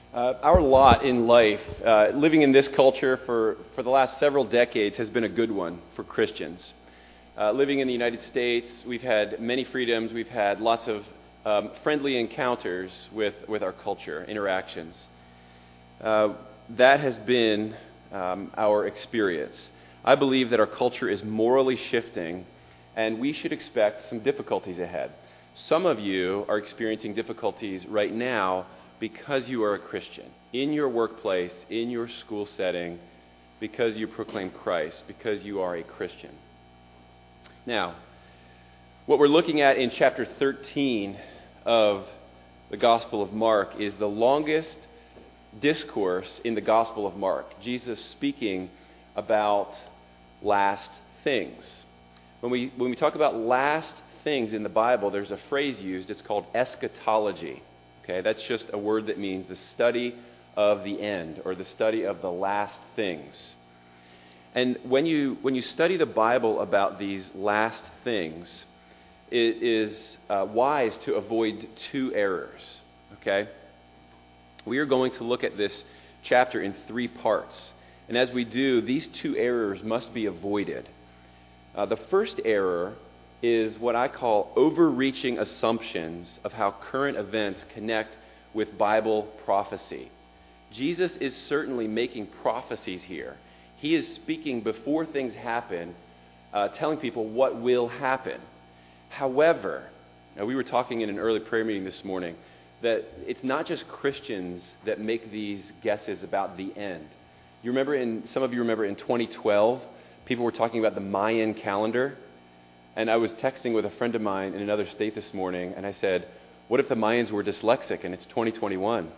Our lot in life, living in this culture for the last several decades, has been a good one for Christians. Living in the United States, we've had many freedoms. We've had lots of friendly encounters with our culture, interactions. That has been our experience. I believe that our culture is morally shifting, and we should expect some difficulties ahead. Some of you are experiencing difficulties right now because you are a Christian, in your workplace, in your school setting, because you proclaim Christ, because you are a Christian. Now, what we're looking at in chapter 13 of the Gospel of Mark is the longest discourse in the Gospel of Mark. Jesus speaking about last things. When we talk about last things in the Bible, there's a phrase used. It's called eschatology. Okay, that's just a word that means the study of the end, or the study of the last things. And when you study the Bible about these last things, it is wise to avoid two errors. Okay? We are going to look at this chapter in three parts. And as we do, these two errors must be avoided. The first error is what I call overreaching assumptions of how current events connect with Bible prophecy. Jesus is certainly making prophecies here. He is speaking before things happen, telling people what will happen. However, we were talking in an early prayer meeting this morning that it's not just Christians that make these guesses about the end. Some of you remember in 2012, people were talking about the Mayan calendar. And I was texting with a friend of mine in another state this morning, and I said, what if the Mayans were dyslexic and it's 2021?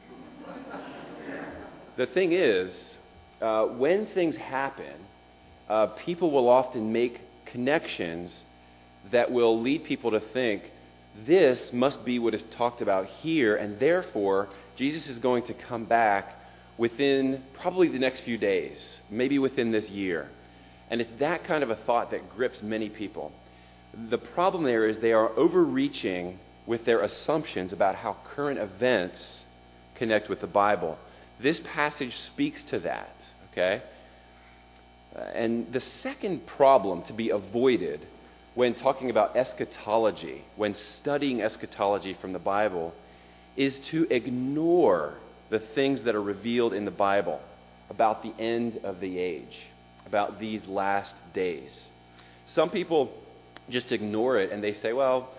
The thing is, when things happen, people will often make connections that will lead people to think, this must be what is talked about here, and therefore, Jesus is going to come back within probably the next few days, maybe within this year. And it's that kind of a thought that grips many people. The problem there is they are overreaching with their assumptions about how current events connect with the Bible. This passage speaks to that, okay? And the second problem to be avoided when talking about eschatology, when studying eschatology from the Bible, is to ignore the things that are revealed in the Bible about the end of the age, about these last days. Some people just ignore it and they say, well,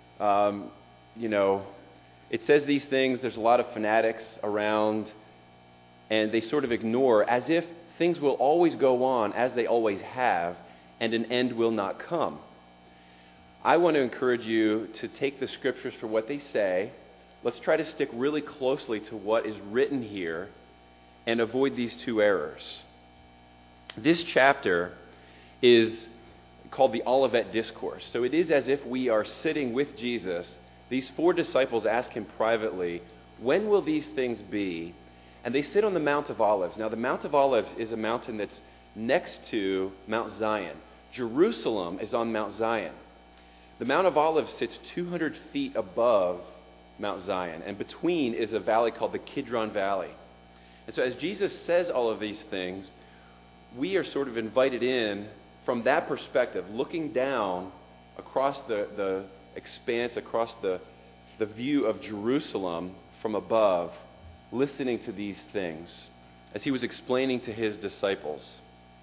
it says these things, there's a lot of fanatics around, and they sort of ignore as if things will always go on as they always have, and an end will not come. I want to encourage you to take the scriptures for what they say. Let's try to stick really closely to what is written here and avoid these two errors. This chapter is called the Olivet Discourse. So it is as if we are sitting with Jesus. These four disciples ask him privately, when will these things be? And they sit on the Mount of Olives. Now, the Mount of Olives is a mountain that's next to Mount Zion. Jerusalem is on Mount Zion. The Mount of Olives sits 200 feet above Mount Zion, and between is a valley called the Kidron Valley. And so as Jesus says all of these things, we are sort of invited in from that perspective, looking down across the expanse, across the view of Jerusalem from above, listening to these things as he was explaining to his disciples.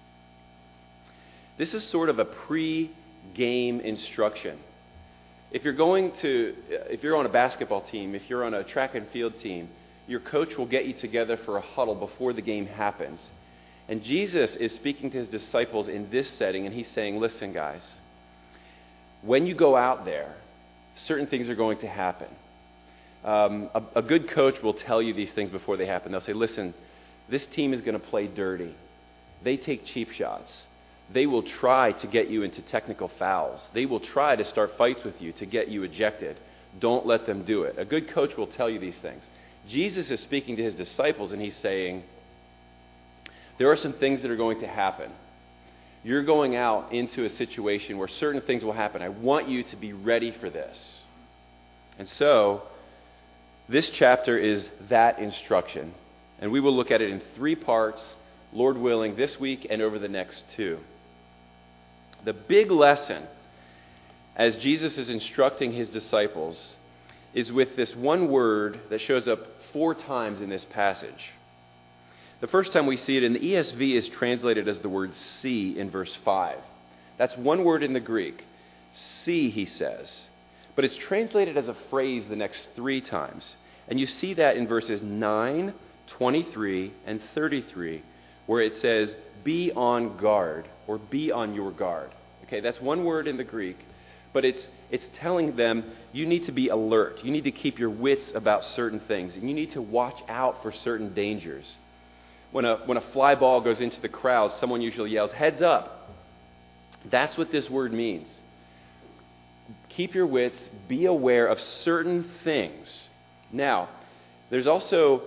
This is sort of a pre-game instruction. If you're on a basketball team, if you're on a track and field team, your coach will get you together for a huddle before the game happens. And Jesus is speaking to his disciples in this setting, and he's saying, listen, guys, when you go out there, certain things are going to happen. A good coach will tell you these things before they happen. They'll say, listen, this team is going to play dirty. They take cheap shots. They will try to get you into technical fouls. They will try to start fights with you to get you ejected. Don't let them do it. A good coach will tell you these things. Jesus is speaking to his disciples, and he's saying, there are some things that are going to happen. You're going out into a situation where certain things will happen. I want you to be ready for this. And so, This chapter is that instruction, and we will look at it in 3 parts, Lord willing, this week and over the next 2. The big lesson, as Jesus is instructing his disciples, is with this one word that shows up 4 times in this passage. The first time we see it in the ESV is translated as the word see in verse 5. That's one word in the Greek. See, he says. But it's translated as a phrase the next 3 times. And you see that in verses 9, 23, and 33, where it says, be on guard, or be on your guard. Okay, that's one word in the Greek, but it's telling them you need to be alert. You need to keep your wits about certain things, and you need to watch out for certain dangers. When a fly ball goes into the crowd, someone usually yells, heads up. That's what this word means. Keep your wits, be aware of certain things. Now, there's also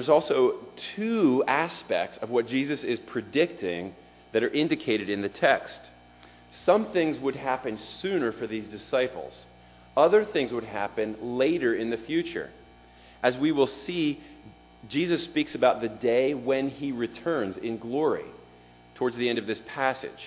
2 aspects of what Jesus is predicting that are indicated in the text. Some things would happen sooner for these disciples. Other things would happen later in the future. As we will see, Jesus speaks about the day when he returns in glory towards the end of this passage.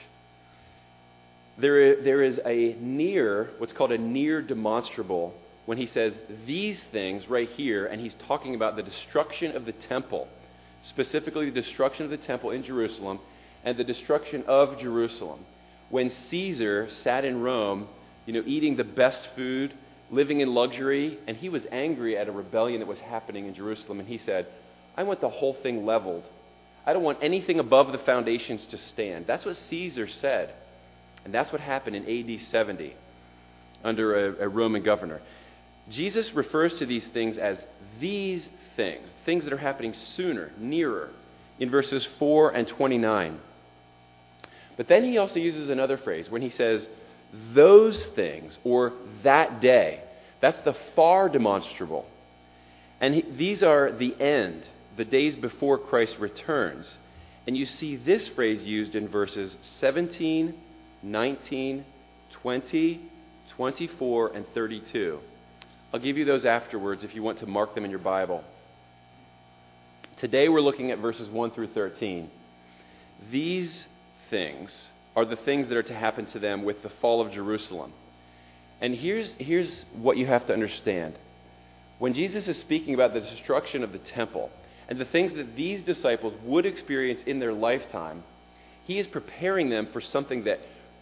There is what's called a near demonstrable, when he says these things right here, and he's talking about the destruction of the temple, specifically the destruction of the temple in Jerusalem and the destruction of Jerusalem. When Caesar sat in Rome, eating the best food, living in luxury, and he was angry at a rebellion that was happening in Jerusalem, and he said, I want the whole thing leveled. I don't want anything above the foundations to stand. That's what Caesar said. And that's what happened in AD 70 under a Roman governor. Jesus refers to these things as these things that are happening sooner, nearer, in verses 4 and 29. But then he also uses another phrase when he says, those things, or that day. That's the far demonstrable. And these are the end, the days before Christ returns. And you see this phrase used in verses 17, 19, 20, 24, and 32. I'll give you those afterwards if you want to mark them in your Bible. Today we're looking at verses 1 through 13. These things are the things that are to happen to them with the fall of Jerusalem. And here's what you have to understand. When Jesus is speaking about the destruction of the temple and the things that these disciples would experience in their lifetime, he is preparing them for something that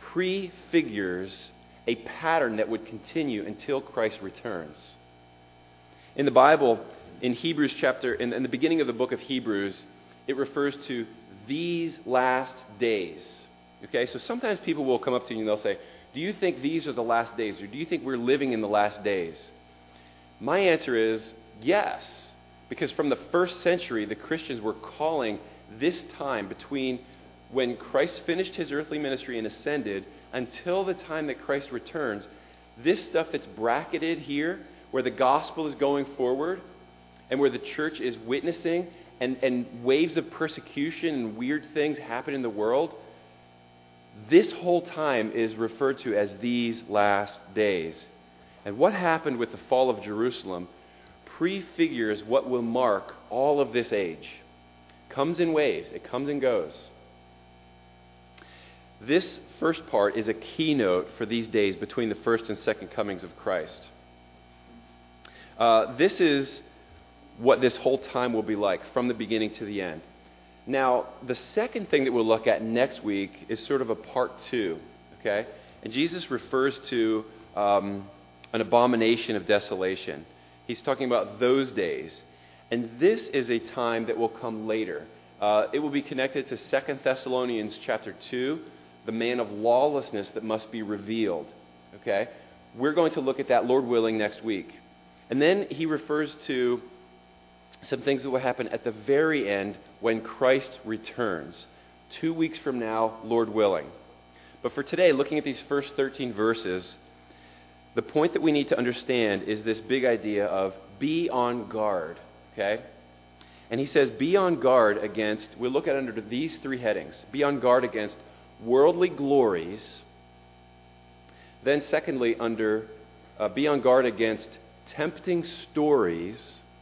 prefigures a pattern that would continue until Christ returns. In the Bible, in Hebrews in the beginning of the book of Hebrews, it refers to these last days. Okay, so sometimes people will come up to you and they'll say, do you think these are the last days? Or do you think we're living in the last days? My answer is yes, because from the first century, the Christians were calling this time between when Christ finished his earthly ministry and ascended until the time that Christ returns, this stuff that's bracketed here, where the gospel is going forward and where the church is witnessing and waves of persecution and weird things happen in the world, this whole time is referred to as these last days. And what happened with the fall of Jerusalem prefigures what will mark all of this age. Comes in waves. It comes and goes. This first part is a keynote for these days between the first and second comings of Christ. This is what this whole time will be like from the beginning to the end. Now, the second thing that we'll look at next week is sort of a part 2, okay? And Jesus refers to an abomination of desolation. He's talking about those days. And this is a time that will come later. It will be connected to 2 Thessalonians chapter 2, the man of lawlessness that must be revealed, okay? We're going to look at that, Lord willing, next week. And then he refers to some things that will happen at the very end when Christ returns. 2 weeks from now, Lord willing. But for today, looking at these first 13 verses, the point that we need to understand is this big idea of be on guard, okay? And he says be on guard against, we'll look at under these 3 headings. Be on guard against worldly glories. Then secondly, be on guard against tempting stories.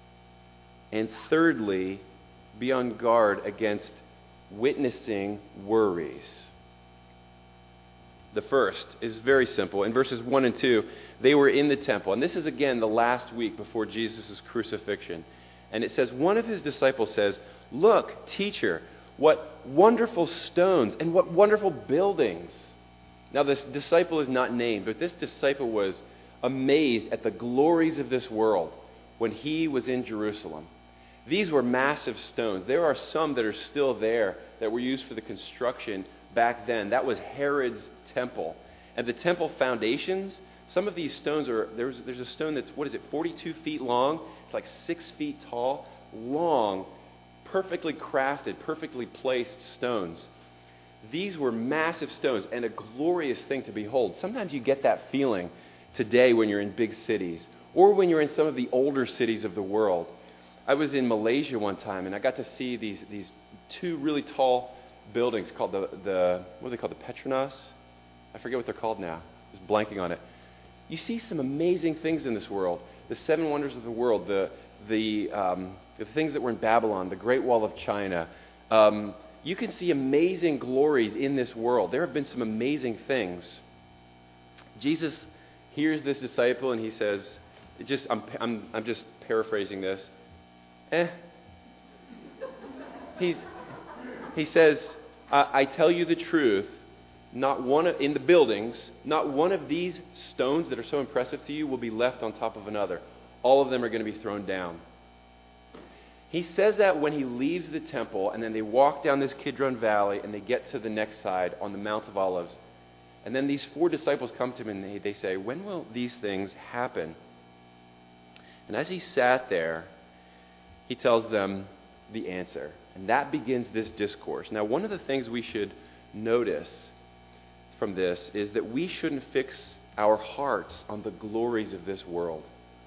And thirdly, be on guard against witnessing worries. The first is very simple. In verses 1 and 2, they were in the temple. And this is, again, the last week before Jesus' crucifixion. And it says, one of his disciples says, "Look, teacher, what wonderful stones and what wonderful buildings." Now, this disciple is not named, but this disciple was amazed at the glories of this world when he was in Jerusalem. These were massive stones. There are some that are still there that were used for the construction back then. That was Herod's temple. And the temple foundations, some of these stones are, there's a stone that's, 42 feet long? It's like 6 feet tall, long, perfectly crafted, perfectly placed stones. These were massive stones and a glorious thing to behold. Sometimes you get that feeling today when you're in big cities or when you're in some of the older cities of the world. I was in Malaysia one time and I got to see these two really tall buildings called what are they called? The Petronas? I forget what they're called now. Just blanking on it. You see some amazing things in this world. The seven wonders of the world, the things that were in Babylon, the Great Wall of China. You can see amazing glories in this world. There have been some amazing things. Jesus hears this disciple and he says, I'm just paraphrasing this. He says, I tell you the truth, in the buildings, not one of these stones that are so impressive to you will be left on top of another. All of them are going to be thrown down. He says that when he leaves the temple, and then they walk down this Kidron Valley, and they get to the next side on the Mount of Olives. And then these 4 disciples come to him, and they say, "When will these things happen?" And as he sat there, he tells them the answer. And that begins this discourse. Now, one of the things we should notice from this is that we shouldn't fix our hearts on the glories of this world.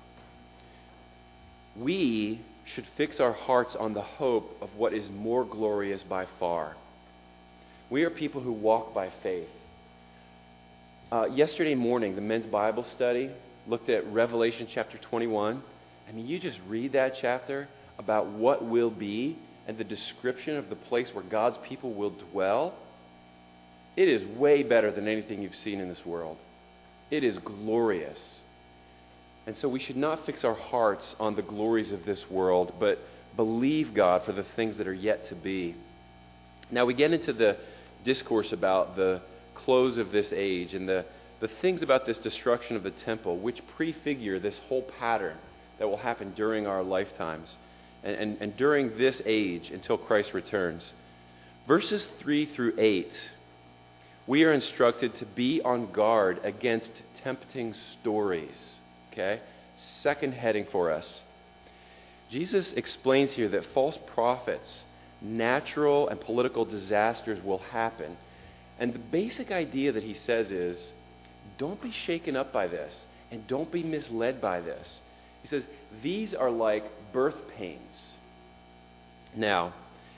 We should fix our hearts on the hope of what is more glorious by far. We are people who walk by faith. Yesterday morning, the men's Bible study looked at Revelation chapter 21. I mean, you just read that chapter about what will be and the description of the place where God's people will dwell. It is way better than anything you've seen in this world. It is glorious. And so we should not fix our hearts on the glories of this world, but believe God for the things that are yet to be. Now we get into the discourse about the close of this age and the things about this destruction of the temple, which prefigure this whole pattern that will happen during our lifetimes and during this age until Christ returns. Verses 3 through 8, we are instructed to be on guard against tempting stories. Okay? Second heading for us. Jesus explains here that false prophets, natural and political disasters will happen. And the basic idea that he says is, don't be shaken up by this and don't be misled by this. He says, these are like birth pains. Now,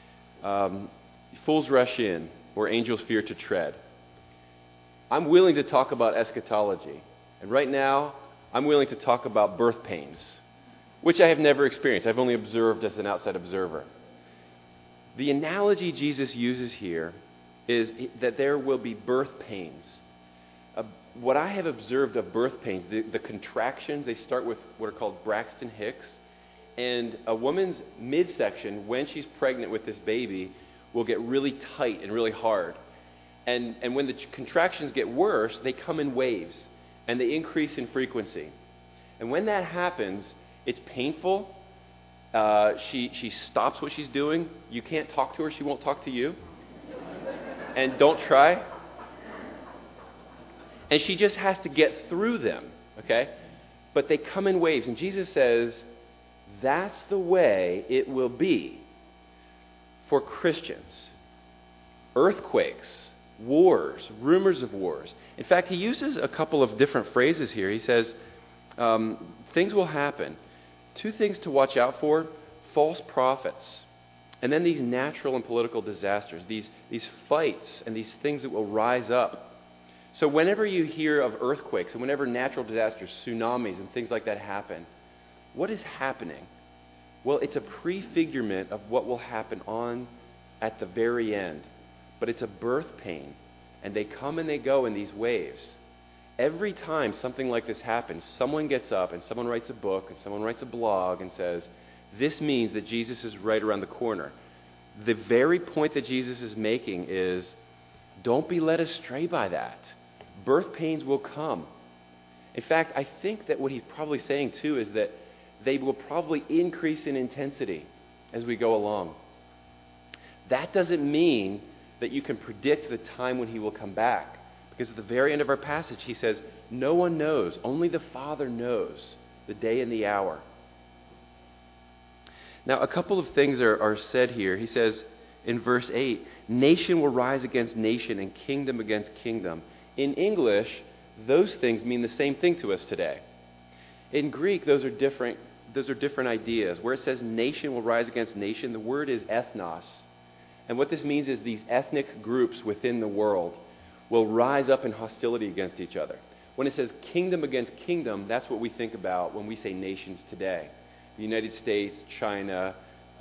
fools rush in where angels fear to tread. I'm willing to talk about eschatology. And right now, I'm willing to talk about birth pains, which I have never experienced. I've only observed as an outside observer. The analogy Jesus uses here is that there will be birth pains. What I have observed of birth pains, the contractions, they start with what are called Braxton Hicks. And a woman's midsection, when she's pregnant with this baby, will get really tight and really hard. And when the contractions get worse, they come in waves. And they increase in frequency. And when that happens, it's painful. She stops what she's doing. You can't talk to her. She won't talk to you. And don't try. And she just has to get through them. Okay? But they come in waves. And Jesus says, that's the way it will be for Christians. Earthquakes, wars, rumors of wars. In fact, he uses a couple of different phrases here. He says, things will happen. 2 things to watch out for: false prophets, and then these natural and political disasters, these fights and these things that will rise up. So whenever you hear of earthquakes and whenever natural disasters, tsunamis and things like that happen, what is happening? Well, it's a prefigurement of what will happen on at the very end. But it's a birth pain, and they come and they go in these waves. Every time something like this happens, someone gets up and someone writes a book and someone writes a blog and says, this means that Jesus is right around the corner. The very point that Jesus is making is, don't be led astray by that. Birth pains will come. In fact, I think that what he's probably saying too is that they will probably increase in intensity as we go along. That doesn't mean that you can predict the time when he will come back. Because at the very end of our passage, he says, no one knows, only the Father knows the day and the hour. Now, a couple of things are said here. He says in verse 8, nation will rise against nation and kingdom against kingdom. In English, those things mean the same thing to us today. In Greek, those are different ideas. Where it says nation will rise against nation, the word is ethnos. And what this means is these ethnic groups within the world will rise up in hostility against each other. When it says kingdom against kingdom, that's what we think about when we say nations today. The United States, China,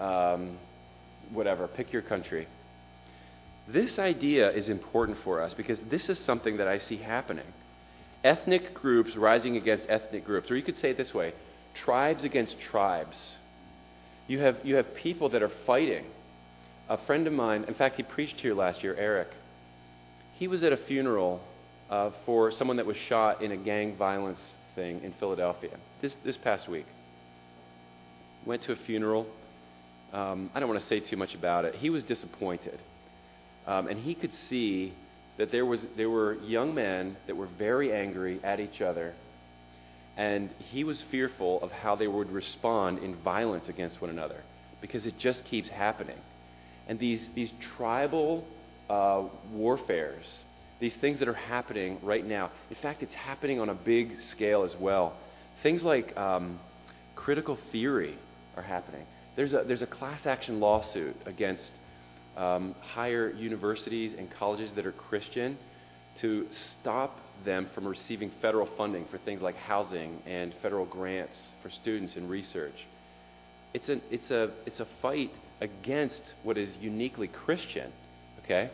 whatever, pick your country. This idea is important for us because this is something that I see happening. Ethnic groups rising against ethnic groups. Or you could say it this way, tribes against tribes. You have people that are fighting. A friend of mine, in fact, he preached here last year, Eric. He was at a funeral for someone that was shot in a gang violence thing in Philadelphia this past week. Went to a funeral. I don't want to say too much about it. He was disappointed. And he could see that there were young men that were very angry at each other. And he was fearful of how they would respond in violence against one another because it just keeps happening. And these tribal warfares, these things that are happening right now. In fact, it's happening on a big scale as well. Things like critical theory are happening. There's a class action lawsuit against higher universities and colleges that are Christian to stop them from receiving federal funding for things like housing and federal grants for students and research. It's a fight against what is uniquely Christian. Okay?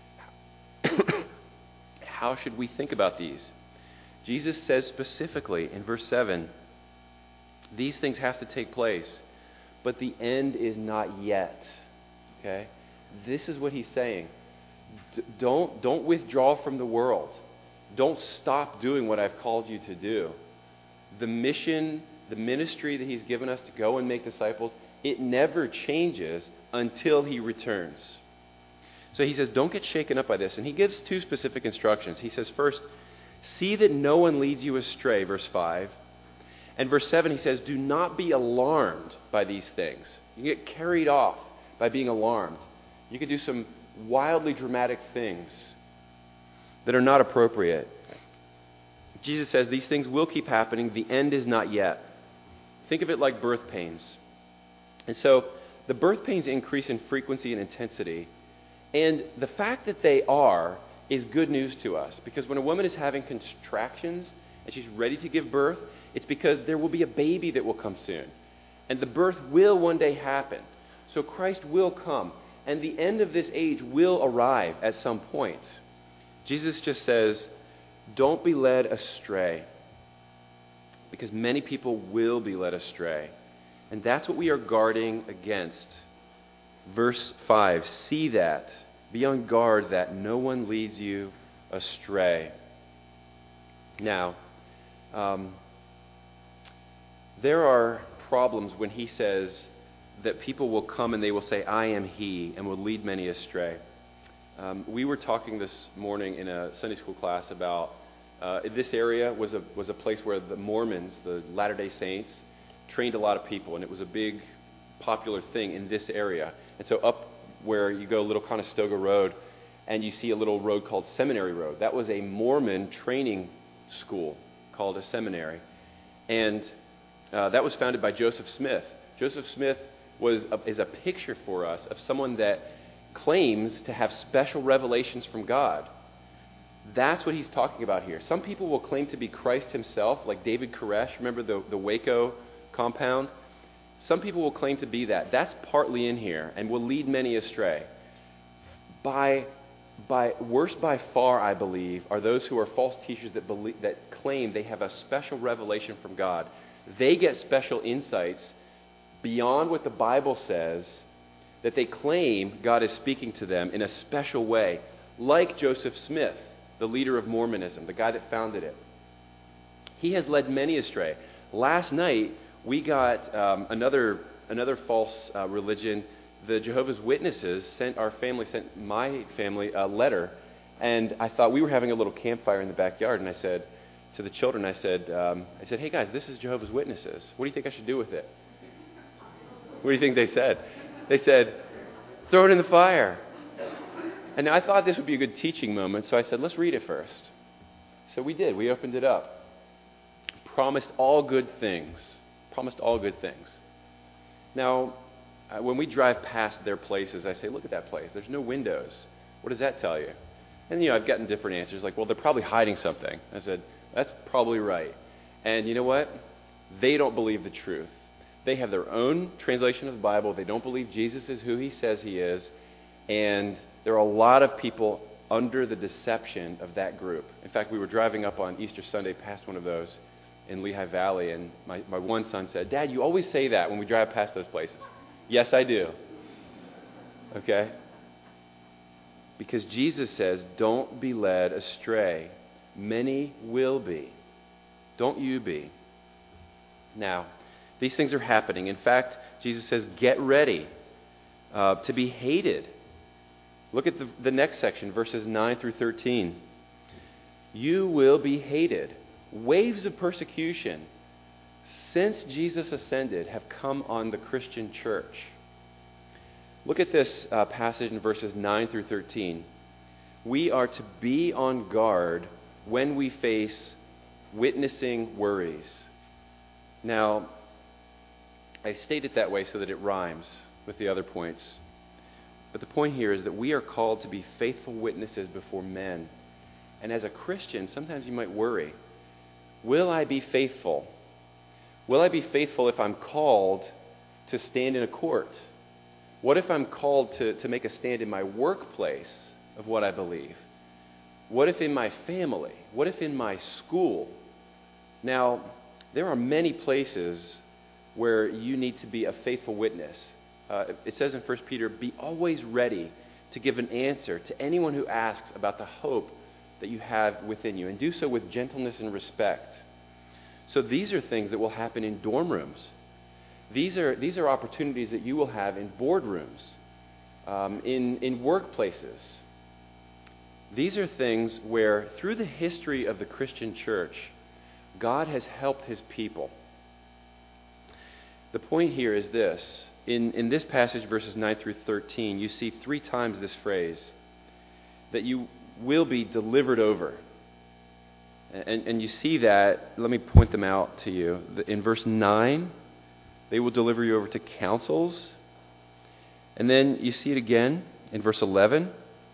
How should we think about these? Jesus says specifically in verse 7, these things have to take place, but the end is not yet. Okay? This is what he's saying. Don't withdraw from the world. Don't stop doing what I've called you to do. The mission, the ministry that he's given us to go and make disciples, it never changes until he returns. So he says, don't get shaken up by this. And he gives two specific instructions. He says, first, see that no one leads you astray, verse 5. And verse 7, he says, do not be alarmed by these things. You get carried off by being alarmed. You could do some wildly dramatic things that are not appropriate. Jesus says these things will keep happening. The end is not yet. Think of it like birth pains. And so the birth pains increase in frequency and intensity. And the fact that they are is good news to us. Because when a woman is having contractions and she's ready to give birth, it's because there will be a baby that will come soon. And the birth will one day happen. So Christ will come. And the end of this age will arrive at some point. Jesus just says, don't be led astray. Because many people will be led astray. And that's what we are guarding against. Verse 5, see that. Be on guard that no one leads you astray. Now, there are problems when he says that people will come and they will say, I am he, and will lead many astray. We were talking this morning in a Sunday school class about this area was a place where the Mormons, the Latter-day Saints, trained a lot of people, and it was a big popular thing in this area. And so up where you go Little Conestoga Road, and you see a little road called Seminary Road. That was a Mormon training school called a seminary. And that was founded by Joseph Smith. Joseph Smith is a picture for us of someone that claims to have special revelations from God. That's what he's talking about here. Some people will claim to be Christ himself, like David Koresh. Remember the Waco compound? Some people will claim to be that. That's partly in here and will lead many astray. Worse by far, I believe, are those who are false teachers that claim they have a special revelation from God. They get special insights beyond what the Bible says, that they claim God is speaking to them in a special way, like Joseph Smith, the leader of Mormonism, the guy that founded it. He has led many astray. Last night, we got another false religion. The Jehovah's Witnesses sent my family a letter, and I thought we were having a little campfire in the backyard, and I said to the children, I said, hey guys, this is Jehovah's Witnesses. What do you think I should do with it? What do you think they said? They said, throw it in the fire. And now I thought this would be a good teaching moment, so I said, let's read it first. So we did. We opened it up. Promised all good things. Promised all good things. Now, when we drive past their places, I say, look at that place. There's no windows. What does that tell you? And, I've gotten different answers, like, well, they're probably hiding something. I said, that's probably right. And you know what? They don't believe the truth. They have their own translation of the Bible. They don't believe Jesus is who he says he is. And there are a lot of people under the deception of that group. In fact, we were driving up on Easter Sunday past one of those in Lehigh Valley, and my one son said, Dad, you always say that when we drive past those places. Yes, I do. Okay? Because Jesus says, don't be led astray. Many will be. Don't you be. Now, these things are happening. In fact, Jesus says, get ready to be hated. Look at the next section, verses 9 through 13. You will be hated. Waves of persecution since Jesus ascended have come on the Christian church. Look at this passage in verses 9 through 13. We are to be on guard when we face witnessing worries. Now, I state it that way so that it rhymes with the other points. But the point here is that we are called to be faithful witnesses before men. And as a Christian, sometimes you might worry, will I be faithful? Will I be faithful if I'm called to stand in a court? What if I'm called to make a stand in my workplace of what I believe? What if in my family? What if in my school? Now, there are many places where you need to be a faithful witness. It says in 1 Peter, be always ready to give an answer to anyone who asks about the hope that you have within you, and do so with gentleness and respect. So these are things that will happen in dorm rooms. These are opportunities that you will have in boardrooms, in workplaces. These are things where, through the history of the Christian church, God has helped his people. The point here is this. In this passage, verses 9 through 13, you see 3 times this phrase, that you will be delivered over. And you see that, let me point them out to you. In verse 9, they will deliver you over to councils. And then you see it again in verse 11.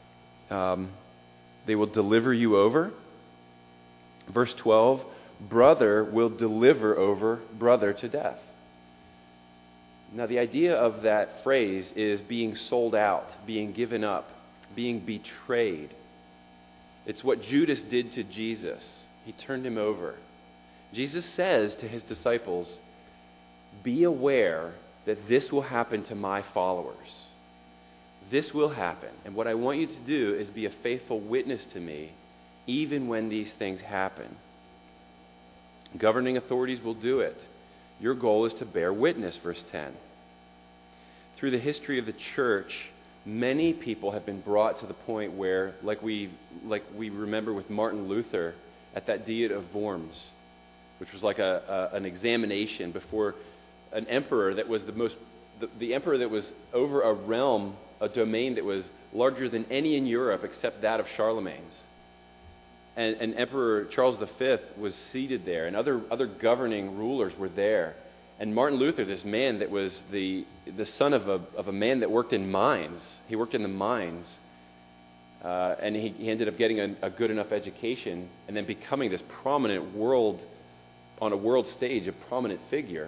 They will deliver you over. Verse 12, brother will deliver over brother to death. Now, the idea of that phrase is being sold out, being given up, being betrayed. It's what Judas did to Jesus. He turned him over. Jesus says to his disciples, be aware that this will happen to my followers. This will happen. And what I want you to do is be a faithful witness to me, even when these things happen. Governing authorities will do it. Your goal is to bear witness, verse 10. Through the history of the church, many people have been brought to the point where, like we remember with Martin Luther at that Diet of Worms, which was like an examination before an emperor that was the emperor that was over a realm, a domain that was larger than any in Europe except that of Charlemagne's. And Emperor Charles V was seated there, and other governing rulers were there. And Martin Luther, this man that was the son of a man that worked in mines, he worked in the mines, and he ended up getting a good enough education and then becoming this prominent on a world stage, a prominent figure.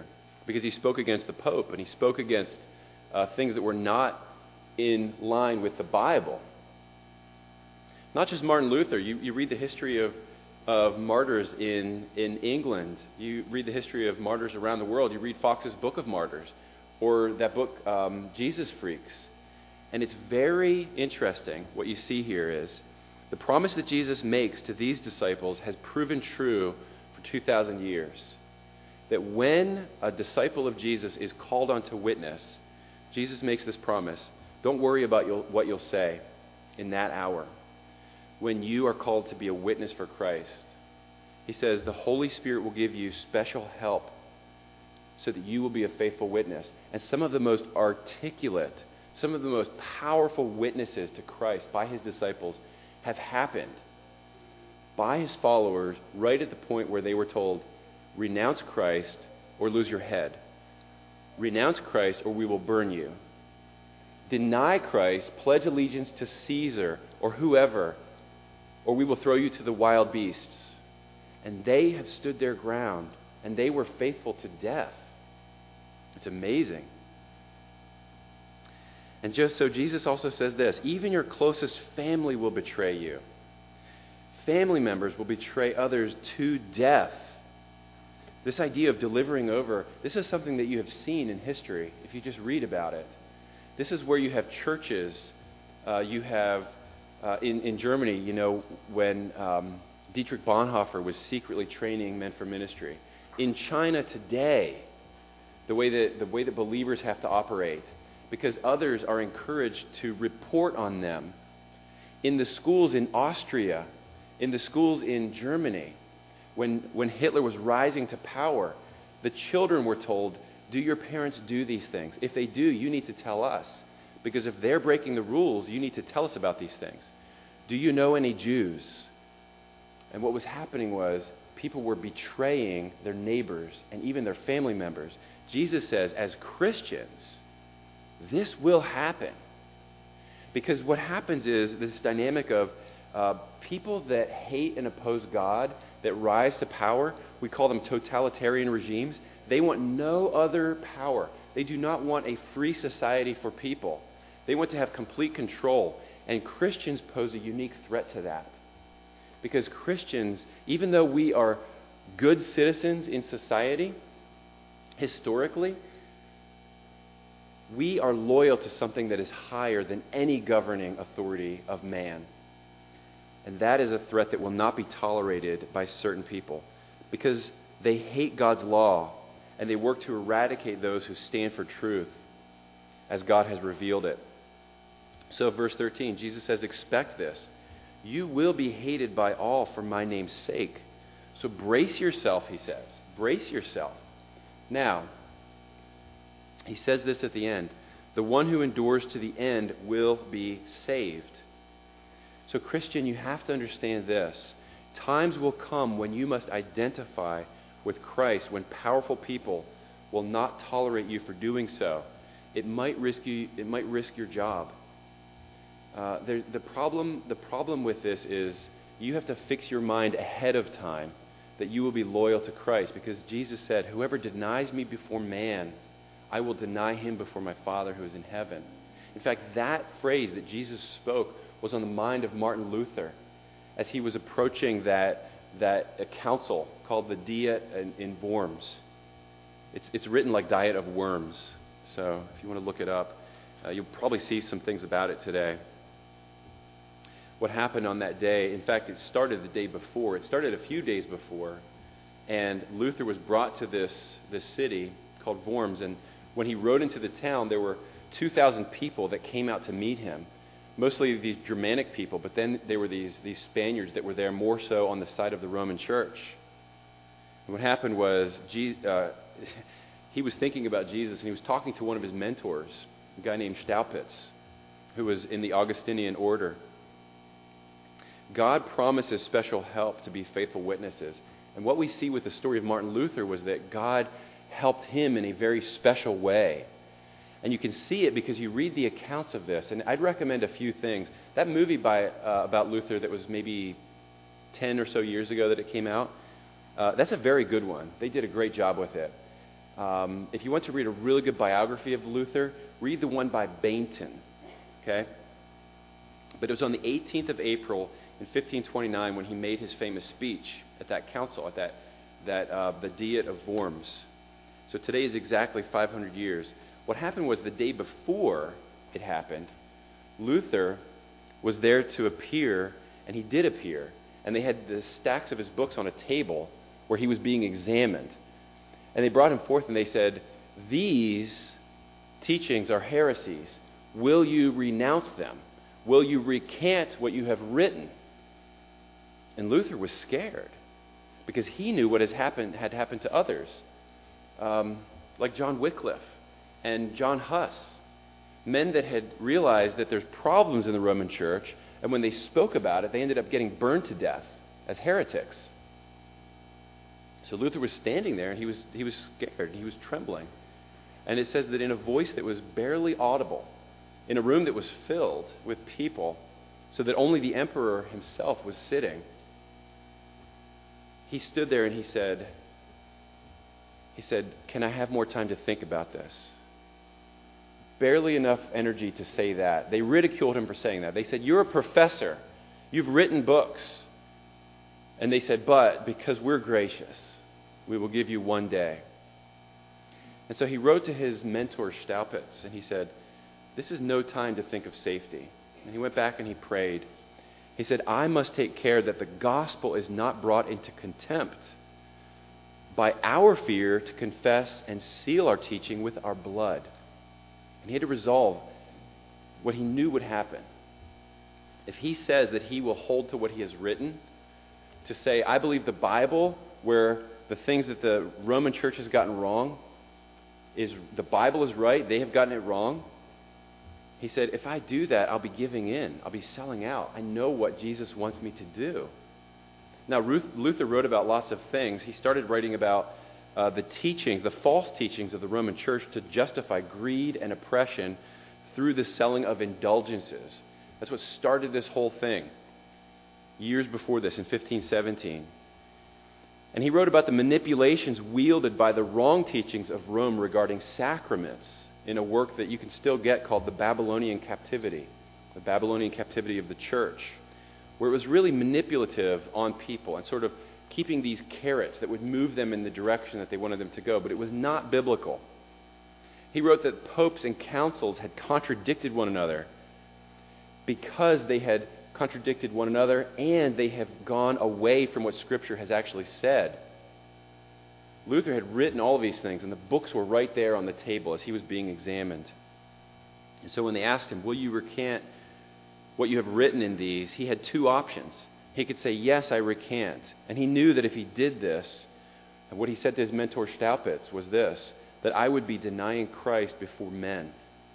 because he spoke against the Pope and he spoke against things that were not in line with the Bible. Not just Martin Luther. You read the history of martyrs in England. You read the history of martyrs around the world. You read Fox's Book of Martyrs, or that book, Jesus Freaks. And it's very interesting. What you see here is the promise that Jesus makes to these disciples has proven true for 2,000 years. That when a disciple of Jesus is called on to witness, Jesus makes this promise: don't worry about what you'll say in that hour when you are called to be a witness for Christ. He says the Holy Spirit will give you special help so that you will be a faithful witness. And some of the most articulate, some of the most powerful witnesses to Christ by his disciples have happened by his followers right at the point where they were told, renounce Christ or lose your head. Renounce Christ or we will burn you. Deny Christ, pledge allegiance to Caesar or whoever, or we will throw you to the wild beasts. And they have stood their ground, and they were faithful to death. It's amazing. And just so Jesus also says this: even your closest family will betray you. Family members will betray others to death. This idea of delivering over, this is something that you have seen in history if you just read about it. This is where you have churches. You have in Germany, when Dietrich Bonhoeffer was secretly training men for ministry. In China today, the way that believers have to operate, because others are encouraged to report on them. In the schools in Austria, in the schools in Germany, when Hitler was rising to power, the children were told, do your parents do these things? If they do, you need to tell us. Because if they're breaking the rules, you need to tell us about these things. Do you know any Jews? And what was happening was people were betraying their neighbors and even their family members. Jesus says, as Christians, this will happen. Because what happens is this dynamic of people that hate and oppose God, that rise to power, we call them totalitarian regimes. They want no other power. They do not want a free society for people. They want to have complete control. And Christians pose a unique threat to that. Because Christians, even though we are good citizens in society, historically, we are loyal to something that is higher than any governing authority of man. And that is a threat that will not be tolerated by certain people. Because they hate God's law, and they work to eradicate those who stand for truth as God has revealed it. So verse 13, Jesus says, expect this. You will be hated by all for my name's sake. So brace yourself, he says. Brace yourself. Now, he says this at the end. The one who endures to the end will be saved. So Christian, you have to understand this. Times will come when you must identify with Christ, when powerful people will not tolerate you for doing so. It might risk your job. The problem with this is you have to fix your mind ahead of time that you will be loyal to Christ, because Jesus said, whoever denies me before man, I will deny him before my Father who is in heaven. In fact, that phrase that Jesus spoke was on the mind of Martin Luther as he was approaching that council called the Diet in Worms. It's written like Diet of Worms. So if you want to look it up, you'll probably see some things about it today. What happened on that day, in fact, it started the day before. It started a few days before. And Luther was brought to this city called Worms. And when he rode into the town, there were 2,000 people that came out to meet him. Mostly these Germanic people, but then there were these Spaniards that were there more so on the side of the Roman Church. And what happened was he was thinking about Jesus, and he was talking to one of his mentors, a guy named Staupitz, who was in the Augustinian order. God promises special help to be faithful witnesses. And what we see with the story of Martin Luther was that God helped him in a very special way. And you can see it because you read the accounts of this. And I'd recommend a few things. That movie about Luther that was maybe 10 or so years ago that it came out, that's a very good one. They did a great job with it. If you want to read a really good biography of Luther, read the one by Bainton. Okay? But it was on the 18th of April in 1529 when he made his famous speech at that council, at the Diet of Worms. So today is exactly 500 years. What happened was the day before it happened, Luther was there to appear, and he did appear. And they had the stacks of his books on a table where he was being examined. And they brought him forth and they said, "These teachings are heresies. Will you renounce them? Will you recant what you have written?" And Luther was scared because he knew what had happened to others, like John Wycliffe and John Huss, men that had realized that there's problems in the Roman Church, and when they spoke about it, they ended up getting burned to death as heretics. So Luther was standing there, and he was scared, he was trembling. And it says that in a voice that was barely audible, in a room that was filled with people, so that only the emperor himself was sitting, he stood there and he said, "Can I have more time to think about this?" Barely enough energy to say that. They ridiculed him for saying that. They said, "You're a professor. You've written books." And they said, "But because we're gracious, we will give you 1 day." And so he wrote to his mentor Staupitz, and he said, "This is no time to think of safety." And he went back and he prayed. He said, "I must take care that the gospel is not brought into contempt by our fear to confess and seal our teaching with our blood." And he had to resolve what he knew would happen. If he says that he will hold to what he has written, to say, "I believe the Bible, where the things that the Roman Church has gotten wrong, the Bible is right, they have gotten it wrong." He said, "If I do that, I'll be giving in. I'll be selling out. I know what Jesus wants me to do." Now, Luther wrote about lots of things. He started writing about the teachings, the false teachings of the Roman Church to justify greed and oppression through the selling of indulgences. That's what started this whole thing years before this, in 1517. And he wrote about the manipulations wielded by the wrong teachings of Rome regarding sacraments in a work that you can still get called The Babylonian Captivity of the church, where it was really manipulative on people and sort of keeping these carrots that would move them in the direction that they wanted them to go, but it was not biblical. He wrote that popes and councils had contradicted one another because they had contradicted one another and they have gone away from what Scripture has actually said. Luther had written all of these things, and the books were right there on the table as he was being examined. And so when they asked him, "Will you recant what you have written in these?" he had two options. He could say, "Yes, I recant." And he knew that if he did this, and what he said to his mentor Staupitz was this, that I would be denying Christ before men.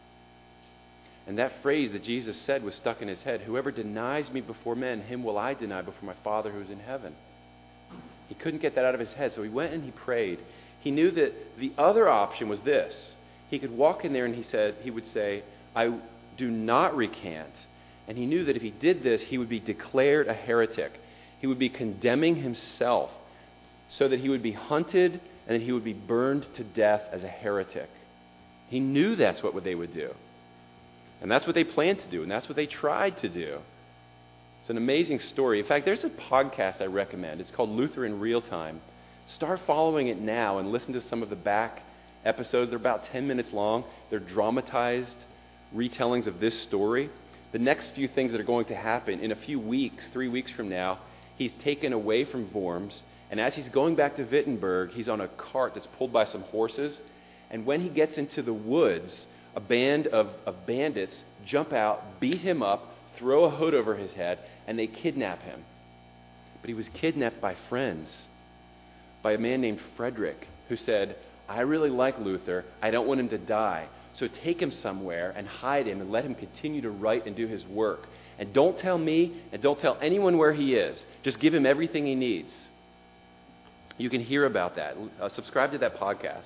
And that phrase that Jesus said was stuck in his head. "Whoever denies me before men, him will I deny before my Father who is in heaven." He couldn't get that out of his head, so he went and he prayed. He knew that the other option was this. He could walk in there and he would say, "I do not recant." And he knew that if he did this, he would be declared a heretic. He would be condemning himself so that he would be hunted and that he would be burned to death as a heretic. He knew that's what they would do. And that's what they planned to do, and that's what they tried to do. It's an amazing story. In fact, there's a podcast I recommend. It's called Luther in Real Time. Start following it now and listen to some of the back episodes. They're about 10 minutes long. They're dramatized retellings of this story. The next few things that are going to happen in a few weeks, 3 weeks from now, he's taken away from Worms, and as he's going back to Wittenberg, he's on a cart that's pulled by some horses, and when he gets into the woods, a band of bandits jump out, beat him up, throw a hood over his head, and they kidnap him. But he was kidnapped by friends, by a man named Frederick, who said, "I really like Luther. I don't want him to die. So take him somewhere and hide him and let him continue to write and do his work. And don't tell me and don't tell anyone where he is. Just give him everything he needs." You can hear about that. Subscribe to that podcast.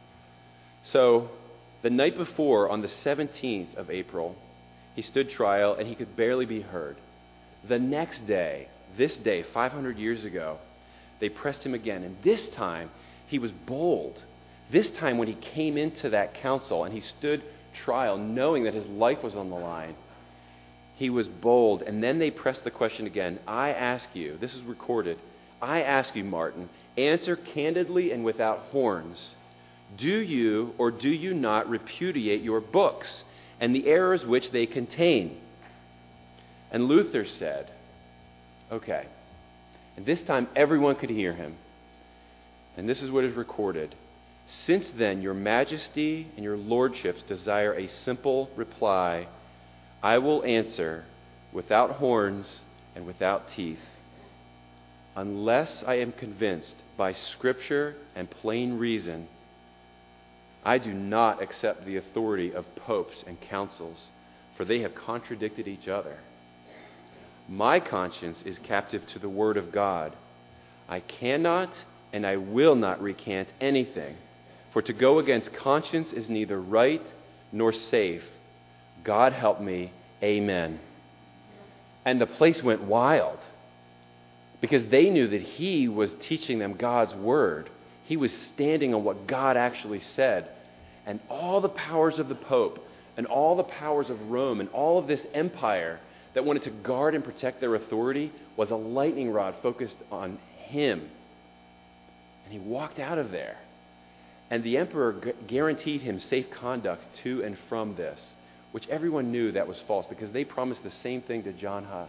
So the night before, on the 17th of April, he stood trial and he could barely be heard. The next day, this day, 500 years ago, they pressed him again. And this time, he was bold This time when he came into that council and he stood trial knowing that his life was on the line, he was bold. And then they pressed the question again. I ask you, this is recorded, I ask you, Martin, answer candidly and without horns. Do you or do you not repudiate your books and the errors which they contain? And Luther said, okay. And this time everyone could hear him. And this is what is recorded. Since then, your majesty and your lordships desire a simple reply. I will answer without horns and without teeth. Unless I am convinced by Scripture and plain reason, I do not accept the authority of popes and councils, for they have contradicted each other. My conscience is captive to the Word of God. I cannot and I will not recant anything, for to go against conscience is neither right nor safe. God help me. Amen. And the place went wild because they knew that he was teaching them God's Word. He was standing on what God actually said. And all the powers of the Pope and all the powers of Rome and all of this empire that wanted to guard and protect their authority was a lightning rod focused on him. And he walked out of there. And the emperor guaranteed him safe conduct to and from this, which everyone knew that was false because they promised the same thing to John Huss.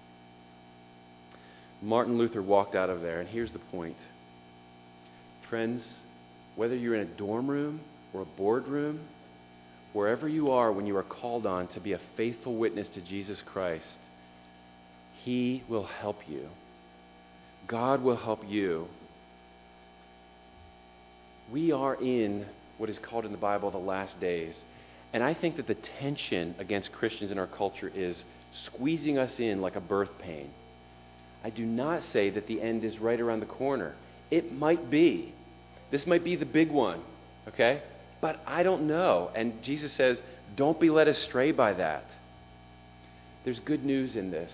Martin Luther walked out of there, and here's the point. Friends, whether you're in a dorm room or a boardroom, wherever you are when you are called on to be a faithful witness to Jesus Christ, He will help you. God will help you. We are in what is called in the Bible the last days. And I think that the tension against Christians in our culture is squeezing us in like a birth pain. I do not say that the end is right around the corner. It might be. This might be the big one, okay? But I don't know. And Jesus says, don't be led astray by that. There's good news in this.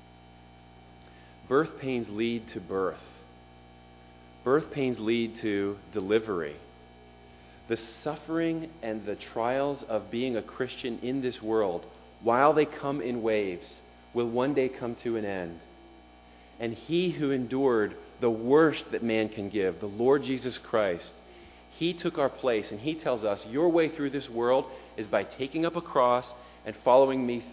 Birth pains lead to birth. Birth pains lead to delivery. The suffering and the trials of being a Christian in this world, while they come in waves, will one day come to an end. And He who endured the worst that man can give, the Lord Jesus Christ, He took our place, and He tells us, your way through this world is by taking up a cross and following me